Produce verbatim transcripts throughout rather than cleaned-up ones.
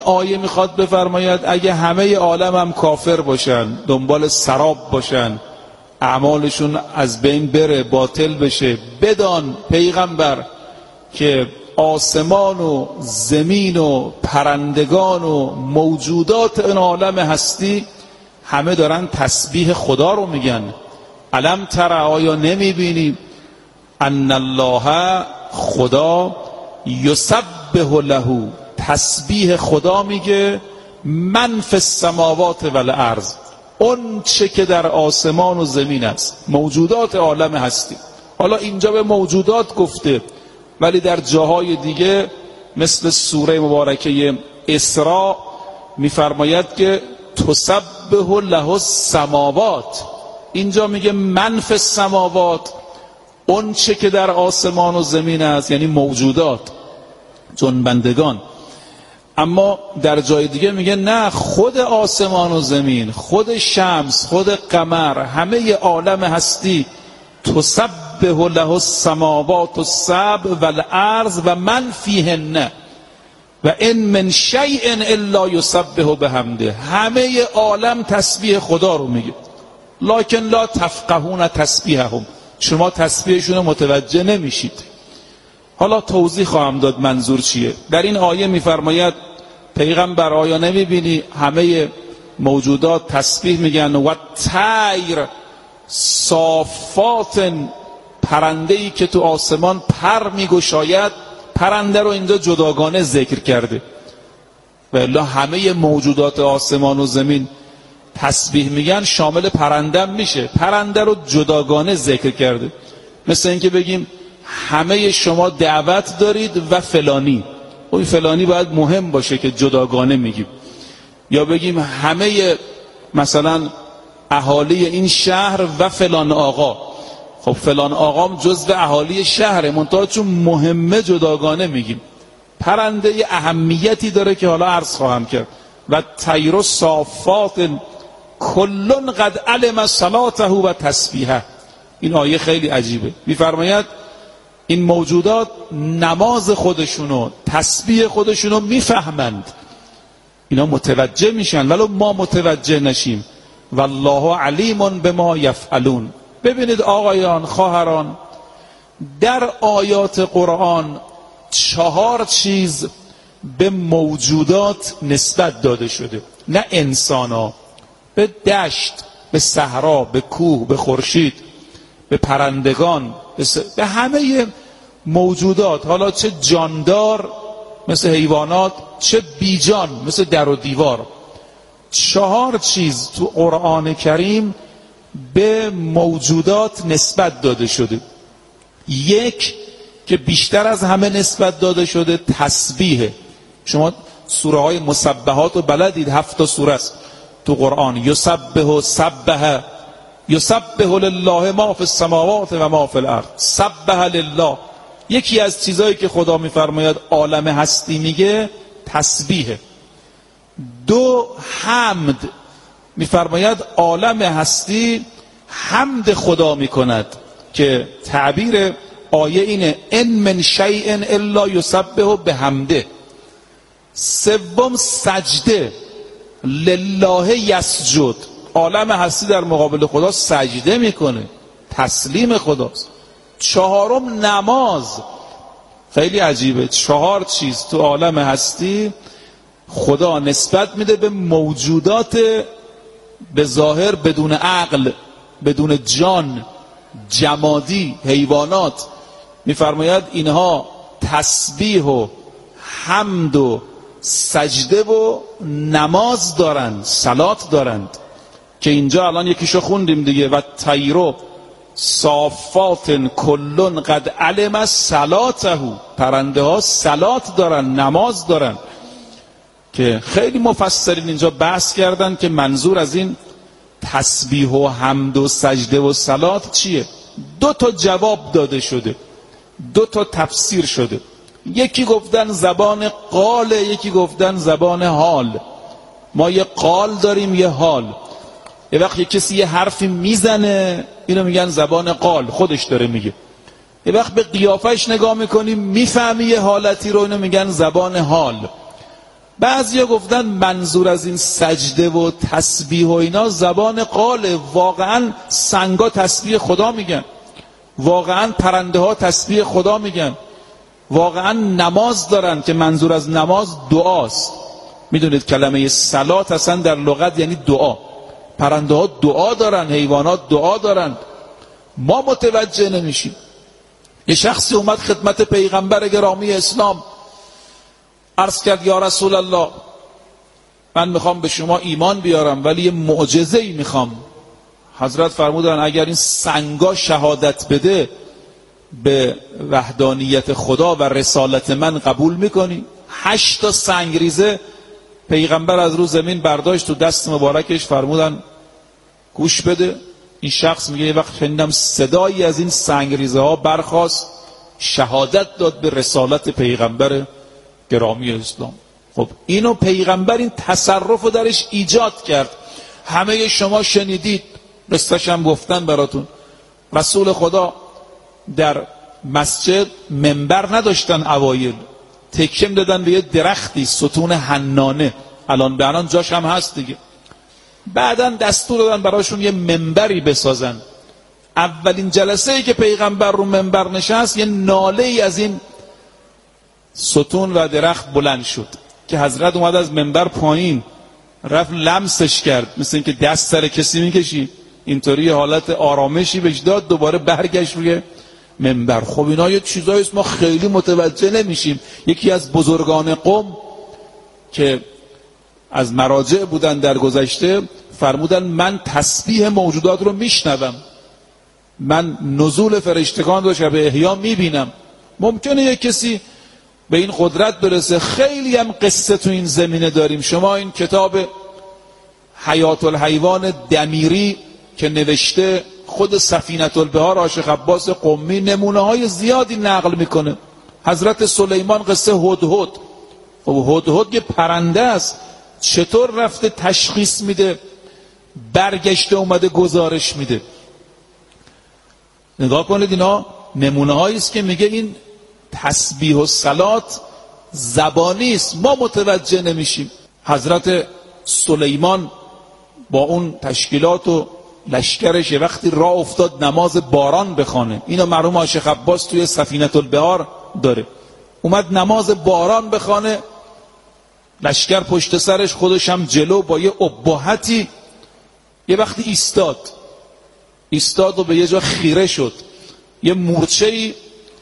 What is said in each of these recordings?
آیه میخواد بفرماید اگه همه عالم هم کافر باشن، دنبال سراب باشن، اعمالشون از بین بره، باطل بشه، بدان پیغمبر که آسمان و زمین و پرندگان و موجودات این عالم هستی همه دارن تسبیح خدا رو میگن. الم تر، آیا نمیبینی ان الله، خدا، یسبح له، تسبیح خدا میگه، من فی السماوات و الارض، اون چه که در آسمان و زمین است، موجودات عالم هستی. حالا اینجا به موجودات گفته، ولی در جاهای دیگه مثل سوره مبارکه اسراء میفرماید که تسبح له السماوات، اینجا میگه من فی السماوات، اون چه که در آسمان و زمین است، یعنی موجودات، جنبندگان. اما در جای دیگه میگه نه، خود آسمان و زمین، خود شمس، خود قمر، همه عالم هستی، تسبح له السماوات السبع والارض و من فیهن و ان من شیء الا یسبح بحمده، همه عالم تسبیح خدا رو میگه، لکن لا تفقهون تسبیحهم، شما تسبیحشون رو متوجه نمیشید. حالا توضیح خواهم داد منظور چیه. در این آیه میفرماید پیغمبر آیا نمیبینی همه موجودات تسبیح میگن و طیر صافات، پرنده‌ای که تو آسمان پر میگشاید، پرنده رو اینجا جداگانه ذکر کرده، و الا همه موجودات آسمان و زمین تسبیح میگن شامل پرنده میشه، پرنده رو جداگانه ذکر کرده. مثل اینکه بگیم همه شما دعوت دارید و فلانی، اون فلانی باید مهم باشه که جداگانه میگیم. یا بگیم همه مثلا اهالی این شهر و فلان آقا، خب فلان آقام جزو اهالی شهره، منتها چون مهمه جداگانه میگیم. پرنده یه اهمیتی داره که حالا عرض خواهم کرد. و طیر صافات کلن قد علم صلاته و تسبیحه، این آیه خیلی عجیبه. میفرماید این موجودات نماز خودشونو، تسبیح خودشونو میفهمند، اینا متوجه میشن، ولو ما متوجه نشیم. والله علیم بما یفعلون. ببینید آقایان، خواهران، در آیات قرآن چهار چیز به موجودات نسبت داده شده، نه انسانا، به دشت، به صحرا، به کوه، به خورشید، به پرندگان، به, س... به همه موجودات، حالا چه جاندار مثل حیوانات، چه بیجان مثل در و دیوار. چهار چیز تو قرآن کریم به موجودات نسبت داده شده. یک که بیشتر از همه نسبت داده شده تسبیحه. شما سوره های مسبحات رو بلدید، هفت تا سوره است تو قرآن. یسبح سبح، یسبح لله ما فی السماوات و ما فی الارض، سبح لله. یکی از چیزایی که خدا میفرماید عالم هستی میگه تسبیحه. دو، حمد، میفرماید عالم هستی حمد خدا میکند، که تعبیر آیه اینه ان من شیء الا یسبح بحمده. سوم، سجده، لله یسجد، عالم هستی در مقابل خدا سجده میکنه، تسلیم خداست. چهارم، نماز. خیلی عجیبه، چهار چیز تو عالم هستی خدا نسبت میده به موجودات به ظاهر بدون عقل، بدون جان، جمادی، حیوانات. میفرماید اینها تسبیح و حمد و سجده و نماز دارند، صلات دارند، که اینجا الان یکیشو خوندیم دیگه. و طیر صافات کلن قد علم صلاته، پرنده ها صلات دارن، نماز دارن، که خیلی مفسرین اینجا بحث کردن که منظور از این تسبیح و حمد و سجده و صلات چیه. دو تا جواب داده شده، دو تا تفسیر شده. یکی گفتن زبان قاله، یکی گفتن زبان حال. ما یه قال داریم، یه حال. یه وقت یه کسی یه حرفی میزنه، اینو میگن زبان قال، خودش داره میگه. یه وقت به قیافش نگاه میکنیم میفهمی یه حالتی رو، اینو میگن زبان حال. بعضیا گفتن منظور از این سجده و تسبیح و اینا زبان قاله. واقعا سنگا تسبیح خدا میگن، واقعا پرنده ها تسبیح خدا میگن، واقعا نماز دارن که منظور از نماز دعاست. میدونید کلمه صلات اصلا در لغت یعنی دعا. پرنده ها دعا دارن، حیوانات دعا دارن، ما متوجه نمیشیم. یه شخصی اومد خدمت پیغمبر گرامی اسلام، عرض کرد یا رسول الله من میخوام به شما ایمان بیارم ولی یه معجزه‌ای میخوام. حضرت فرمودن اگر این سنگا شهادت بده به وحدانیت خدا و رسالت من قبول میکنی؟ هشت تا سنگریزه پیغمبر از رو زمین برداشت تو دست مبارکش، فرمودن گوش بده. این شخص میگه یه وقت شنیدم صدایی از این سنگریزه ها برخاست، شهادت داد به رسالت پیغمبر گرامی اسلام. خب اینو پیغمبر این تصرف رو درش ایجاد کرد. همه شما شنیدید، قصه‌ش هم گفتن براتون. رسول خدا در مسجد منبر نداشتن اوایل، تکیه دادن به یه درختی، ستون حنانه، الان به الان جاش هم هست دیگه. بعداً دستور دادن براشون یه منبری بسازن. اولین جلسه ای که پیغمبر رو منبر نشست یه ناله ای از این ستون و درخت بلند شد که حضرت اومد از منبر پایین، رفت لمسش کرد، مثل اینکه دست سر کسی میکشی، اینطوری حالت آرامشی بهش داد، دوباره برگشت روی منبر. خب اینا یه چیزایی است ما خیلی متوجه نمیشیم. یکی از بزرگان قوم که از مراجع بودن در گذشته فرمودن من تسبیح موجودات رو میشنوم، من نزول فرشتگان رو شب احیا میبینم. ممکنه یک کسی به این قدرت برسه. خیلی هم قصه تو این زمینه داریم. شما این کتاب حیات الحیوان دمیری که نوشته خود سفینة البحار عاشق عباس قمی نمونه های زیادی نقل میکنه. حضرت سلیمان قصه هدهد. خب هدهد یه پرنده است، چطور رفته تشخیص میده، برگشته اومده گزارش میده. نگاه کنید اینا نمونه هایی است که میگه این تسبیح و صلات زبانی است، ما متوجه نمیشیم. حضرت سلیمان با اون تشکیلات و لشکرش یه وقتی راه افتاد نماز باران بخونه. اینو مرحوم عاشق عباس توی سفینة البحار داره. اومد نماز باران بخونه، لشکر پشت سرش، خودش هم جلو با یه ابهتی. یه وقتی ایستاد ایستاد و به یه جا خیره شد، یه مورچه‌ای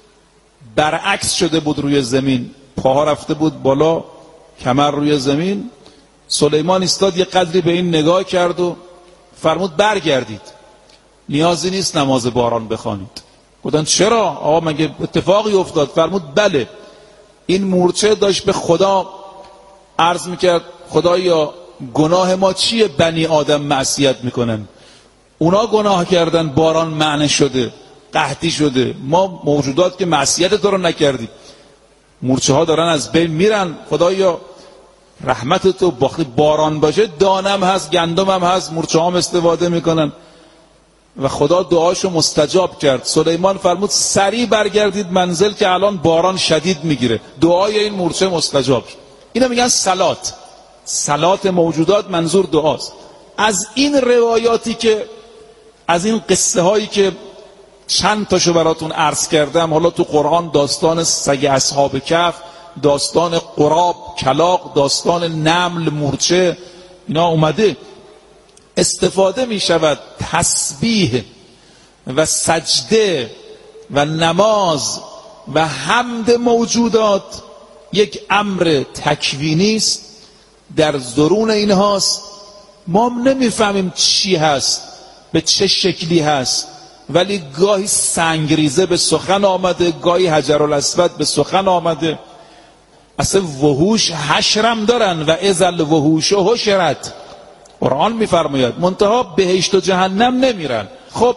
برعکس شده بود روی زمین، پاها رفته بود بالا، کمر روی زمین. سلیمان ایستاد یه قدری به این نگاه کرد و فرمود برگردید، نیازی نیست نماز باران بخوانید. گفتن چرا آقا مگه اتفاقی افتاد؟ فرمود بله، این مورچه داشت به خدا عرض میکرد خدایا گناه ما چیه بنی آدم معصیت میکنن؟ اونا گناه کردن باران معنی شده، قحطی شده، ما موجودات که معصیت تو رو نکردیم. مورچه ها دارن از بین میرن، خدایا رحمت تو باران باشه، دانم هست، گندم هم هست، مورچه هم استفاده میکنن. و خدا دعاشو مستجاب کرد. سلیمان فرمود سریع برگردید منزل که الان باران شدید میگیره. دعای این مورچه مستجاب شد. اینا میگن صلات. صلات موجودات منظور دعاست. از این روایاتی که از این قصه هایی که چند تاشو براتون عرض کردم، حالا تو قرآن داستان سگ اصحاب کهف، داستان قراب کلاغ، داستان نمل مورچه، اینا اومده، استفاده می شود تسبیح و سجده و نماز و حمد موجودات یک امر تکوینی است، در درون اینهاست. ما نمیفهمیم چی هست، به چه شکلی هست، ولی گاهی سنگریزه به سخن آمده، گاهی حجرالاسود به سخن آمده. اصلا وحوش حشرم دارن و اذل وحوش حشرت، قرآن میفرماید، منتها بهشت و جهنم نمیرن. خب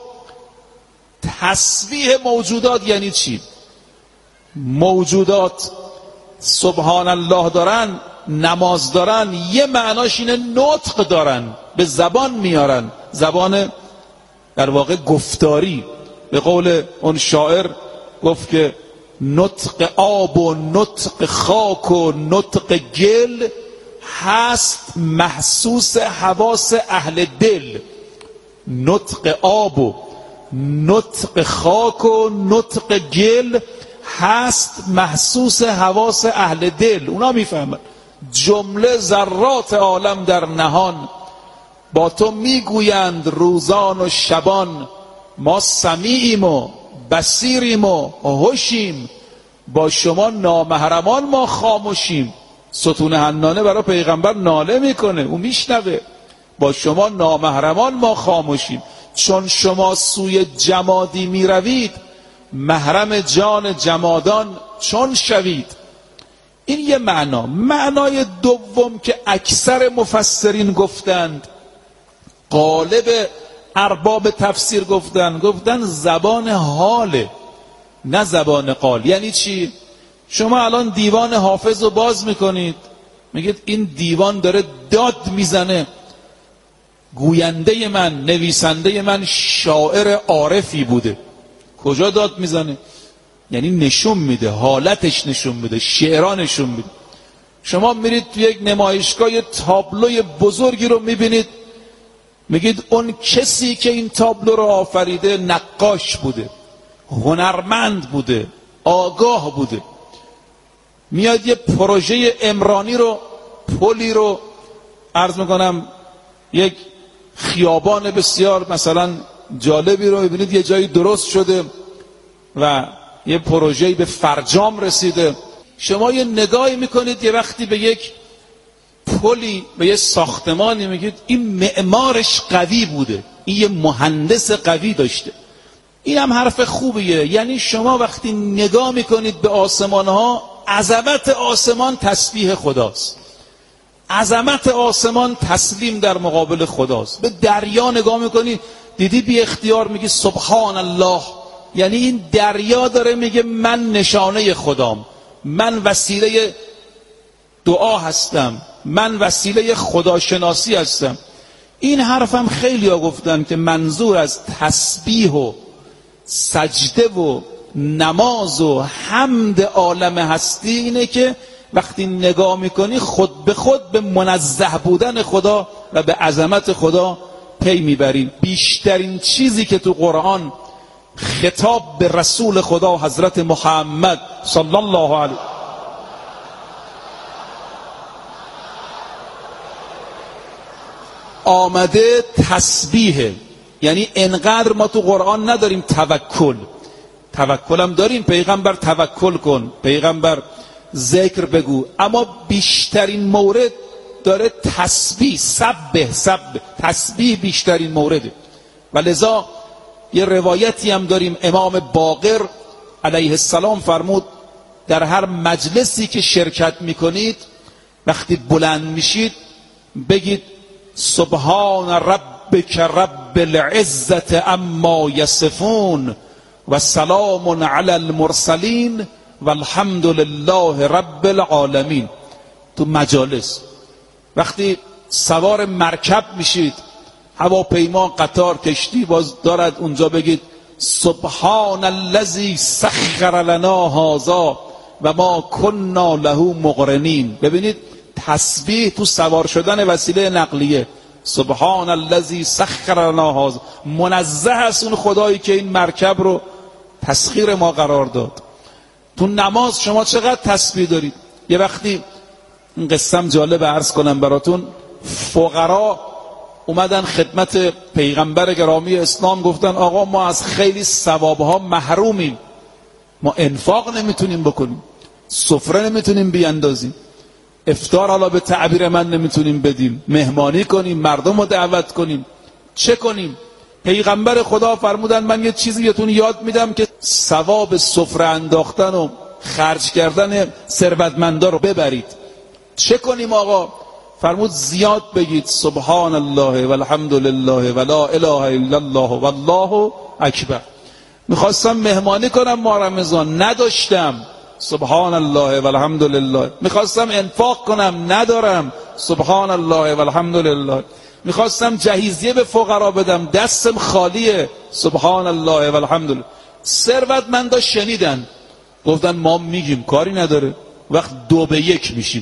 تسبیح موجودات یعنی چی؟ موجودات سبحان الله دارن، نماز دارن، یه معناش اینه نطق دارن، به زبان میارن، زبان در واقع گفتاری. به قول اون شاعر گفت که نطق آب و نطق خاک و نطق گل هست محسوس حواس اهل دل. نطق آب و نطق خاک و نطق گل هست محسوس حواس اهل دل، اونا میفهمن. جمله ذرات عالم در نهان با تو میگویند روزان و شبان، ما سمیعیم و بصیریم و هوشیم، با شما نامحرمان ما خاموشیم. ستون حنانه برای پیغمبر ناله میکنه، او میشنوه. با شما نامحرمان ما خاموشیم، چون شما سوی جمادی میروید، محرم جان جمادان چون شوید. این یه معنا. معنای دوم که اکثر مفسرین گفتند، غالب ارباب تفسیر گفتن، گفتن زبان حاله نه زبان قال. یعنی چی؟ شما الان دیوان حافظ رو باز میکنید، میگید این دیوان داره داد میزنه، گوینده من، نویسنده من شاعر عارفی بوده. کجا داد میزنه؟ یعنی نشون میده، حالتش نشون میده، شعرها نشون میده. شما میرید تو یک نمایشگاه تابلوی بزرگی رو میبینید، میگید اون کسی که این تابلو رو آفریده نقاش بوده، هنرمند بوده، آگاه بوده. میاد یه پروژه عمرانی رو، پلی رو، عرض میکنم یک خیابان بسیار مثلا جالبی رو ببینید یه جایی درست شده و یه پروژه‌ای به فرجام رسیده. شما یه نگاهی میکنید یه وقتی به یک پلی، به یه ساختمانی، میگید این معمارش قوی بوده، این یه مهندس قوی داشته. این هم حرف خوبیه. یعنی شما وقتی نگاه میکنید به آسمان ها، عظمت آسمان تسبیح خداست، عظمت آسمان تسلیم در مقابل خداست. به دریا نگاه میکنی، دیدی بی اختیار میگی سبحان الله. یعنی این دریا داره میگه من نشانه خدام، من وسیله دعا هستم، من وسیله خداشناسی هستم. این حرفم خیلی ها گفتن که منظور از تسبیح و سجده و نماز و حمد عالم هستی اینه که وقتی نگاه میکنی خود به خود به منزه بودن خدا و به عظمت خدا پی میبری. بیشترین چیزی که تو قرآن خطاب به رسول خدا حضرت محمد صلی الله علیه آمده تسبیحه. یعنی انقدر ما تو قرآن نداریم توکل، توکل هم داریم، پیغمبر توکل کن، پیغمبر ذکر بگو، اما بیشترین مورد داره تسبیح، سبح سبح، تسبیح بیشترین مورده. و لذا یه روایتی هم داریم، امام باقر علیه السلام فرمود در هر مجلسی که شرکت میکنید وقتی بلند میشید بگید سبحان ربک رب العزت اما یصفون و سلام علی المرسلین و الحمد لله رب العالمین. تو مجالس وقتی سوار مرکب میشید، هواپیما، قطار، کشتی، باز دارد اونجا بگید سبحان الذی سخر لنا هذا و ما کنا له مقرنین. ببینید تسبیح تو سوار شدن وسیله نقلیه. سبحان الذی سخر لنا هذا، منزه است اون خدایی که این مرکب رو تسخیر ما قرار داد. تو نماز شما چقدر تسبیح دارید. یه وقتی این قصم جالب عرض کنم براتون، فقرا اومدن خدمت پیغمبر گرامی اسلام، گفتن آقا ما از خیلی ثوابها محرومیم، ما انفاق نمیتونیم بکنیم، سفره نمیتونیم بیاندازیم، افطار حالا به تعبیر من نمیتونیم بدیم، مهمانی کنیم، مردم رو دعوت کنیم، چه کنیم؟ پیغمبر خدا فرمودن من یه چیزی بهتون یاد میدم که ثواب سفره انداختن و خرج کردن ثروتمندا رو ببرید. چه کنیم آقا؟ فرمود زیاد بگید سبحان الله و الحمد لله و لا اله الا الله و الله اکبر. میخواستم مهمانی کنم ما رمضان، نداشتم، سبحان الله و الحمد لله. میخواستم انفاق کنم، ندارم، سبحان الله و الحمد لله. میخواستم جهیزیه به فقرا بدم، دستم خالیه، سبحان الله و الحمد لله. ثروتمندا شنیدن، گفتن ما میگیم کاری نداره. وقت دو به یک میشیم،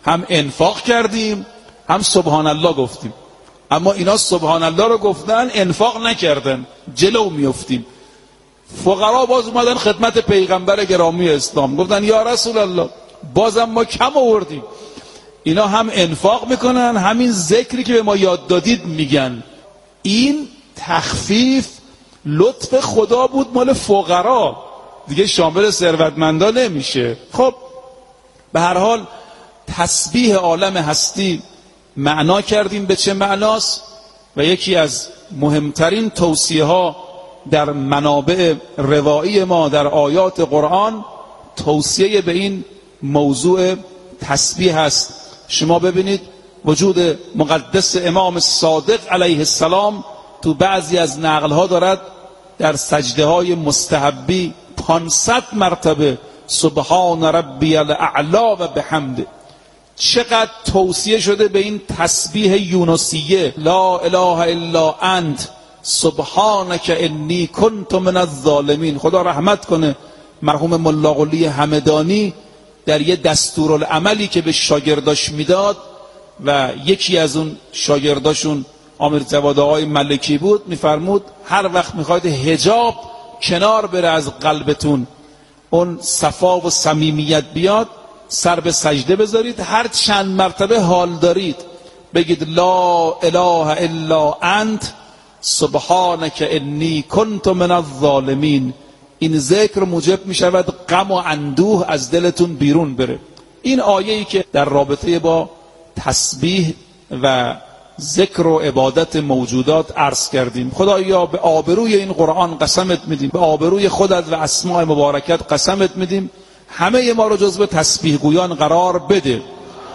هم انفاق کردیم هم سبحان الله گفتیم. اما اینا سبحان الله رو گفتن، انفاق نکردن، جلو میافتیم. فقرا باز اومدن خدمت پیغمبر گرامی اسلام، گفتن یا رسول الله بازم ما کم آوردیم. اینا هم انفاق میکنن، همین ذکری که به ما یاد دادید میگن. این تخفیف لطف خدا بود مال فقرا، دیگه شامل ثروتمندا نمیشه. خب به هر حال تسبیح عالم هستی معنا کردیم به چه معناست، و یکی از مهمترین توصیه ها در منابع روایی ما در آیات قرآن توصیه به این موضوع تسبیح است. شما ببینید وجود مقدس امام صادق علیه السلام تو بعضی از نقلها دارد در سجده های مستحبی پانصد مرتبه سبحان ربی الاعلا و بحمده. چقدر توصیه شده به این تسبیح یونسیه، لا اله الا انت سبحانک انی کنت من الظالمین. خدا رحمت کنه مرحوم ملا قلی همدانی، در یه دستورالعملی که به شاگرداش میداد و یکی از اون شاگرداشون امیر جواد آقای ملکی بود، میفرمود هر وقت میخواید حجاب کنار بره از قلبتون، اون صفا و صمیمیت بیاد، سر به سجده بذارید، هر چند مرتبه حال دارید بگید لا اله الا انت سبحانک انی کنت من الظالمین. این ذکر موجب می شود غم و اندوه از دلتون بیرون بره. این آیه‌ای که در رابطه با تسبیح و ذکر و عبادت موجودات عرض کردیم. خدایا به آبروی این قرآن قسمت میدیم، به آبروی خودت و اسماء مبارکت قسمت میدیم، همه ما رو جزو تسبیح گویان قرار بده.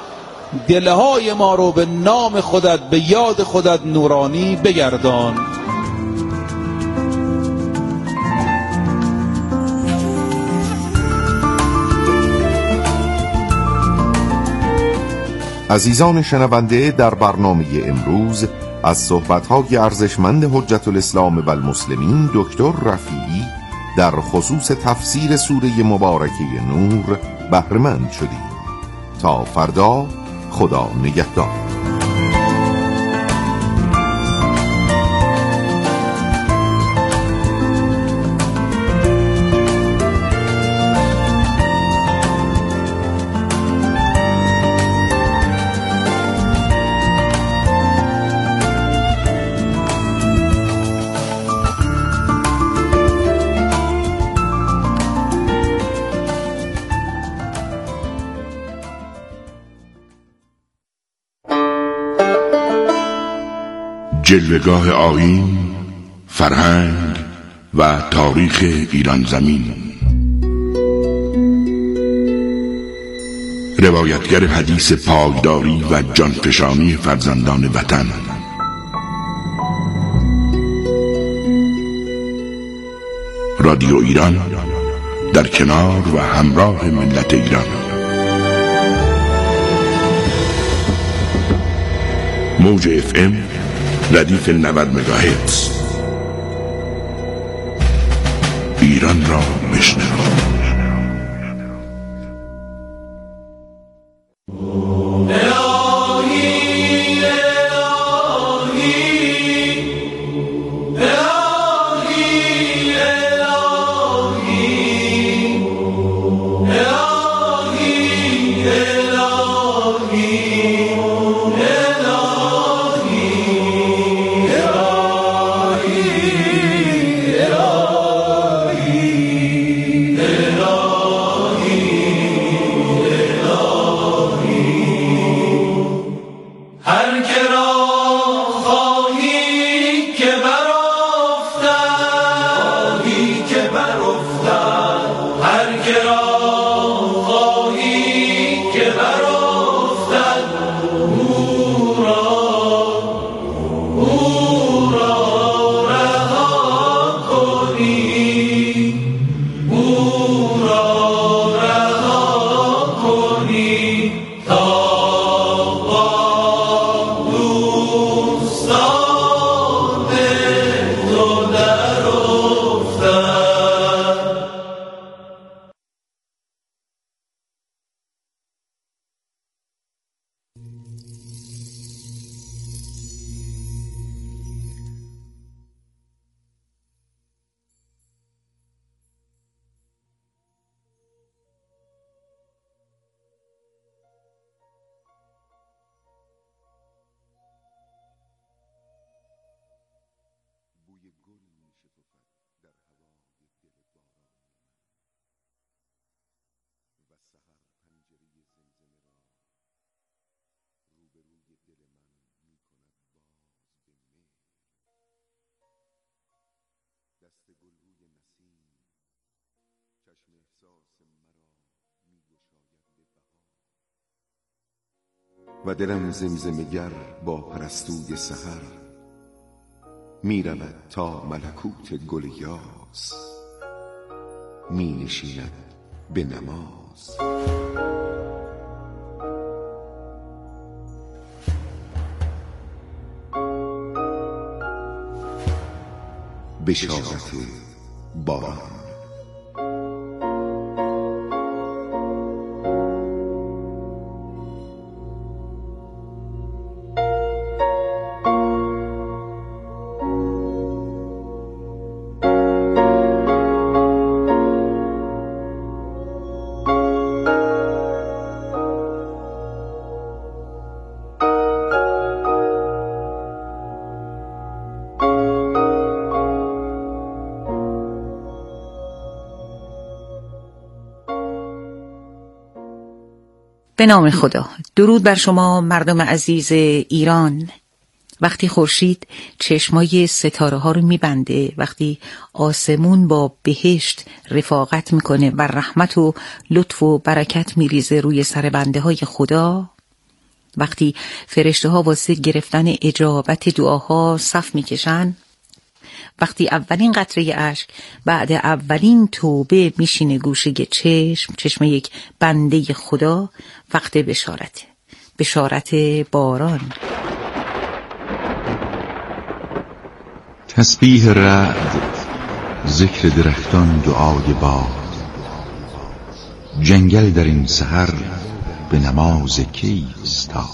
دلهای ما رو به نام خودت، به یاد خودت نورانی بگردان. عزیزان شنونده، در برنامه امروز از صحبت‌های ارزشمند حجت الاسلام و المسلمین دکتر رفیعی در خصوص تفسیر سوره مبارکه نور بهره‌مند شدیم. تا فردا، خدا نگهدار. جلوه‌گاه آیین، فرهنگ و تاریخ ایران زمین. روایتگر حدیث پایداری و جانفشانی فرزندان وطن. رادیو ایران در کنار و همراه ملت ایران. موج اف ام ردیف نود مگاهرتز. ایران را بشنو. و دلم زمزمه‌گر با پرستوی سحر می رود تا ملکوت گل یاس، می نشیند به نماز. بشارت باران. به نام خدا. درود بر شما مردم عزیز ایران. وقتی خورشید چشمای ستاره ها رو میبنده، وقتی آسمون با بهشت رفاقت میکنه و رحمت و لطف و برکت میریزه روی سر بنده های خدا، وقتی فرشته ها واسه گرفتن اجابت دعاها صف میکشن، وقتی اولین قطره اشک بعد اولین توبه میشینه گوشه چشم چشم یک بنده خدا، وقت بشارت بشارت باران. تسبیح رعد، ذکر درختان، دعای باد، جنگل در این سحر به نماز کی ایستاد.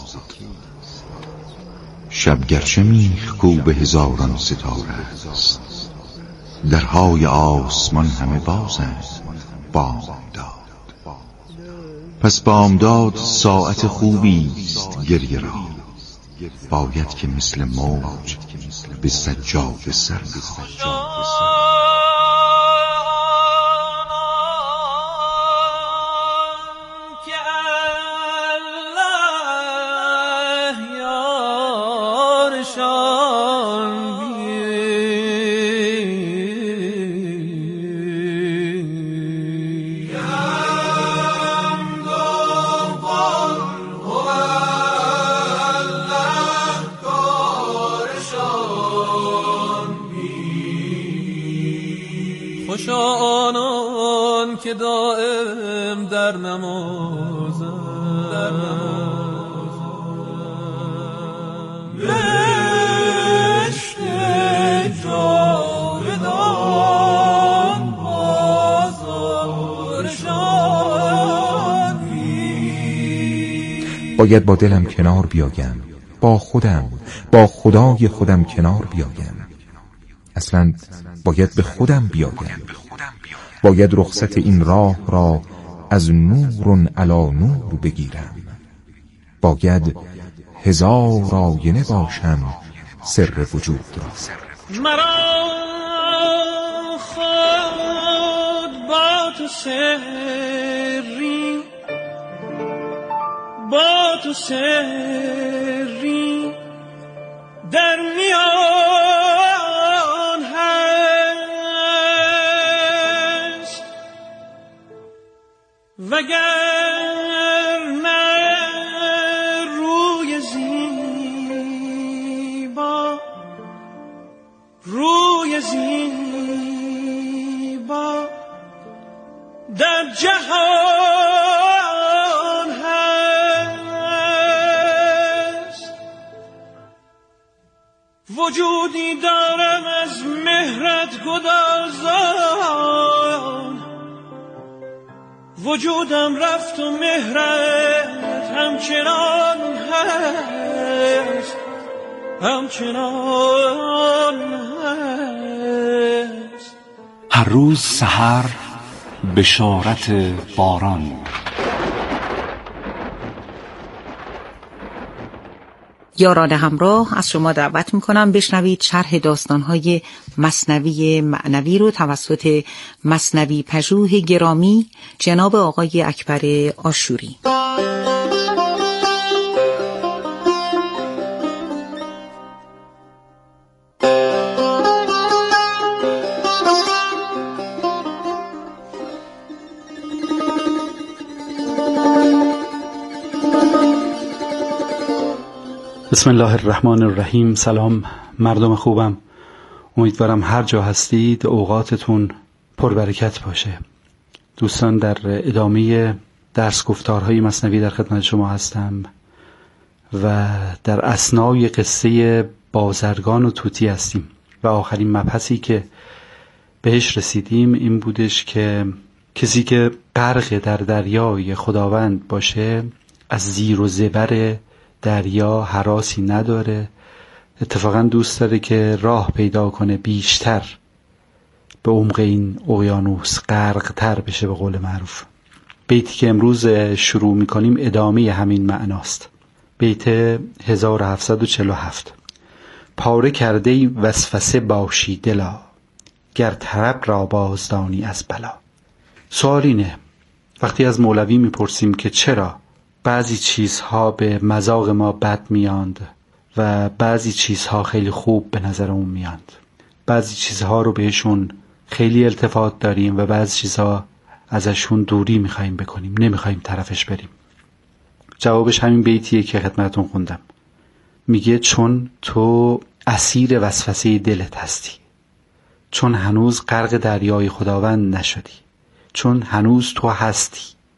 شب گرچه میخ کو به هزاران ستاره است، درهای آسمان همه بازند بامداد. پس بامداد ساعت خوبی است گریه را، باید که مثل موج به سجاده سر نهاد. خوش آنان که دائم در نمازند، در نمازند. بهشت جاودان بازارشان بی. باید با دلم کنار بیایم، با خودم، با خدای خودم کنار بیایم. اصلا باید به خودم بیایم، باید رخصت این راه را از نور علی نور بگیرم. باید هزار آینه باشم سر وجود را. مرا خود با تو سری، با تو سری در میان هست، وگر نه روی زیبا، روی زیبا در جهان هست. وجودی دارم از مهرت گدازان، وجودم رفت و مهرت همچنان هست، همچنان هست. هر روز سحر بشارت باران. یاران همراه، از شما دعوت میکنم بشنوید شرح داستانهای مثنوی معنوی رو توسط مثنوی پژوه گرامی جناب آقای اکبر آشوری. بسم الله الرحمن الرحیم. سلام مردم خوبم، امیدوارم هر جا هستید اوقاتتون پربرکت باشه. دوستان، در ادامه درس گفتارهای مثنوی در خدمت شما هستم و در اثنای قصه بازرگان و طوطی هستیم و آخرین مبحثی که بهش رسیدیم این بودش که کسی که غرق در دریای خداوند باشه از زیر و زبر دریا هراسی نداره، اتفاقا دوست داره که راه پیدا کنه بیشتر به عمق این اقیانوس غرق تر بشه به قول معروف. بیتی که امروز شروع میکنیم ادامه همین معناست. بیت هزار و هفتصد و چهل و هفت. پاره کرده وسوسه باشی دلا، گر طرب را بازدانی از بلا. سوال اینه، وقتی از مولوی میپرسیم که چرا بعضی چیزها به مذاق ما بد میاند و بعضی چیزها خیلی خوب به نظرمون میاند، بعضی چیزها رو بهشون خیلی التفات داریم و بعضی چیزها ازشون دوری میخواییم بکنیم، نمیخواییم طرفش بریم. جوابش همین بیتیه که خدمتون خوندم. میگه چون تو اسیر وسوسه دلت هستی، چون هنوز غرق دریای خداوند نشدی، چون هنوز تو هستی.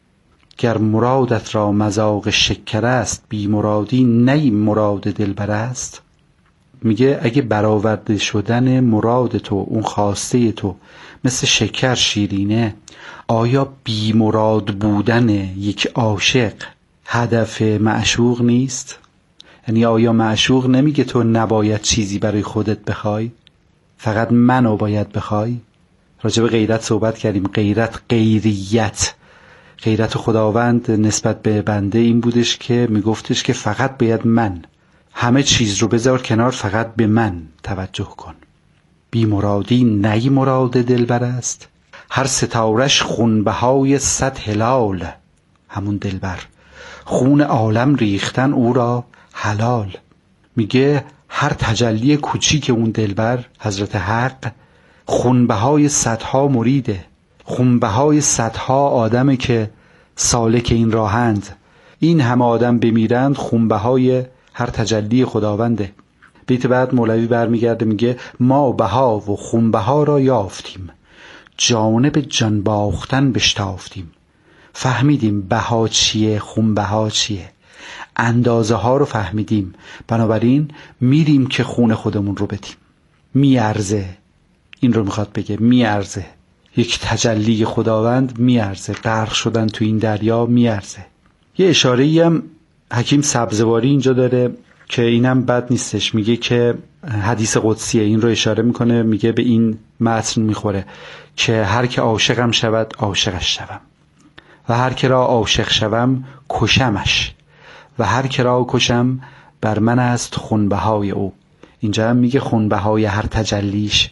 گر مرادت را مذاق شکر است، بی مرادی نی مراد دلبر است. میگه اگه برآورده شدن مراد تو، اون خواسته تو مثل شکر شیرینه، آیا بی مراد بودن یک عاشق هدف معشوق نیست؟ یعنی آیا معشوق نمیگه تو نباید چیزی برای خودت بخوای، فقط منو باید بخوای؟ راجع به غیرت صحبت کردیم. غیرت غیریت، غیرت خداوند نسبت به بنده این بودش که میگفتش که فقط باید من، همه چیز رو بذار کنار، فقط به من توجه کن. بی مرادی نی مراد دلبر است، هر ستارش خونبهای صد هلال. همون دلبر، خون عالم ریختن او را حلال. میگه هر تجلی کوچیک اون دلبر حضرت حق خونبهای صدها مریده، خونبهای صدها آدمه که سالک این راهند. این همه آدم بمیرند خونبهای هر تجلی خداونده. بیت بعد مولوی برمیگرده میگه ما بها و خونبها را یافتیم، جانب جان باختن بشتافتیم. فهمیدیم بها چیه، خونبها چیه، اندازه ها رو فهمیدیم، بنابراین میریم که خون خودمون رو بدیم. میارزه، این رو میخواد بگه، میارزه. یک تجلی خداوند میارزه، غرق شدن تو این دریا میارزه. یه اشاره‌ای هم حکیم سبزواری اینجا داره که اینم بد نیستش. میگه که حدیث قدسیه، این رو اشاره میکنه، میگه به این متن میخوره که هر که عاشقم شود عاشقش شوم و هر که را عاشق شوم کشمش و هر که را کشم بر من است خونبهای او. اینجا هم میگه خونبهای هر تجلیش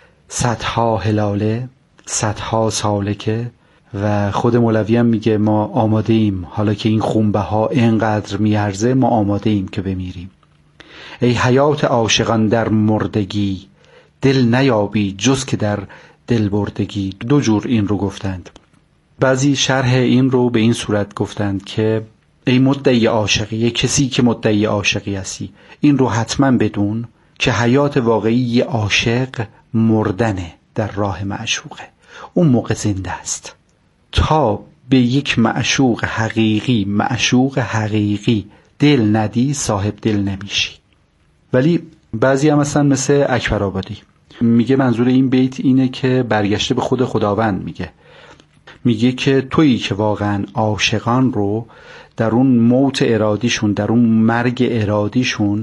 صدها هلاله، صدها سالکه. و خود مولوی هم میگه ما آماده ایم، حالا که این خونبها اینقدر میارزه ما آماده ایم که بمیریم. ای حیات عاشقان در مردگی، دل نیابی جز که در دل بردگی. دو جور این رو گفتند. بعضی شرح این رو به این صورت گفتند که ای مدعی عاشقی، کسی که مدعی عاشقی هستی، این رو حتما بدون که حیات واقعی عاشق مردنه در راه معشوقه. اون موقع زنده است. تا به یک معشوق حقیقی، معشوق حقیقی دل ندی صاحب دل نمیشی. ولی بعضی هم هستن مثل اکبر آبادی، میگه منظور این بیت اینه که برگشته به خود خداوند میگه میگه که تویی که واقعا عاشقان رو در اون موت ارادیشون، در اون مرگ ارادیشون